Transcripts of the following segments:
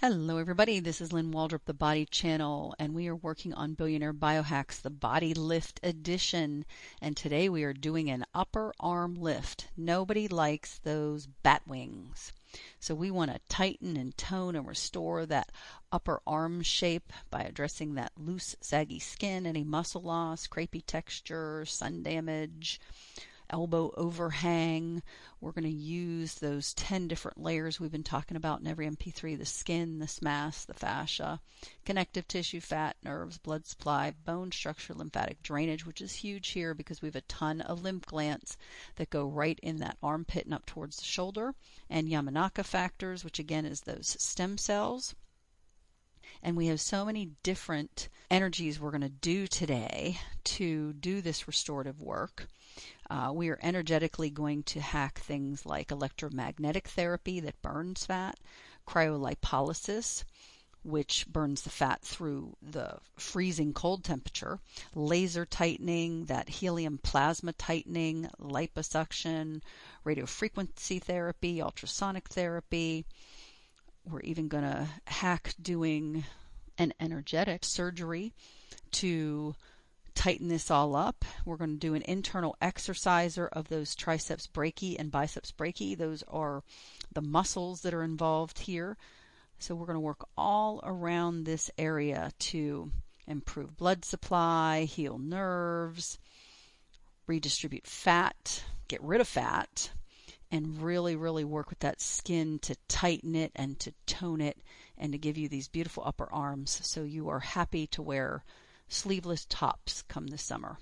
Hello everybody, this is Lynn Waldrop, the Body Channel, and we are working on Billionaire Biohacks, the Body Lift Edition. And today we are doing an upper arm lift. Nobody likes those bat wings. So we want to tighten and tone and restore that upper arm shape by addressing that loose, saggy skin, any muscle loss, crepey texture, sun damage, elbow overhang. We're going to use those 10 different layers we've been talking about in every MP3: the skin, the mass, the fascia, connective tissue, fat, nerves, blood supply, bone structure, lymphatic drainage, which is huge here because we have a ton of lymph glands that go right in that armpit and up towards the shoulder, and Yamanaka factors, which again is those stem cells. And we have so many different energies we're going to do today to do this restorative work. We are energetically going to hack things like electromagnetic therapy that burns fat, cryolipolysis, which burns the fat through the freezing cold temperature, laser tightening, that helium plasma tightening, liposuction, radiofrequency therapy, ultrasonic therapy. We're even going to hack doing an energetic surgery to tighten this all up. We're going to do an internal exerciser of those triceps brachii and biceps brachii. Those are the muscles that are involved here. So we're going to work all around this area to improve blood supply, heal nerves, redistribute fat, get rid of fat, and really, really work with that skin to tighten it and to tone it and to give you these beautiful upper arms so you are happy to wear sleeveless tops come this summer.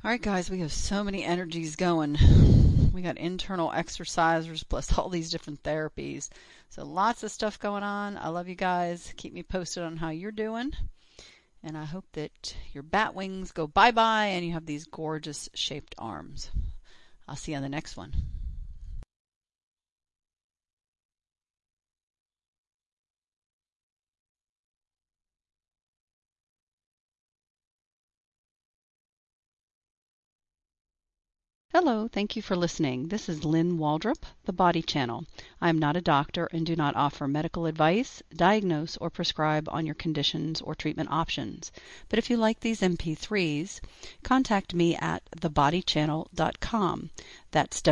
All right, guys, we have so many energies going. We got internal exercisers plus all these different therapies. So lots of stuff going on. I love you guys. Keep me posted on how you're doing. And I hope that your bat wings go bye-bye and you have these gorgeous shaped arms. I'll see you on the next one. Hello, thank you for listening. This is Lynn Waldrop, the Body Channel. I am not a doctor and do not offer medical advice, diagnose, or prescribe on your conditions or treatment options. But if you like these MP3s, contact me at thebodychannel.com. That's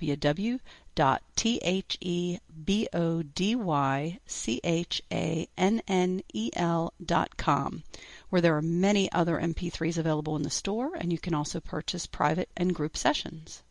www.thebodychanel.com, where there are many other MP3s available in the store, and you can also purchase private and group sessions.